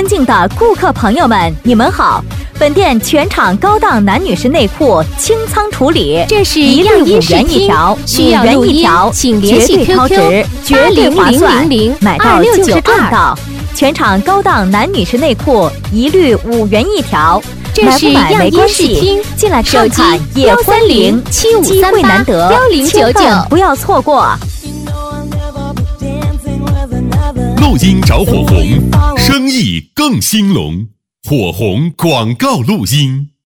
尊敬的顾客朋友们，你们好！本店全场高档男女士内裤清仓处理， 这是一律5元一条， 需要录音请联系 QQ 绝对划算，买到就是赚到。 全场高档男女士内裤一律5元一条， 这是买不买没关系，进来看看也欢迎，机会难得，千万不要错过。 录音找火红，生意更兴隆，火红广告录音。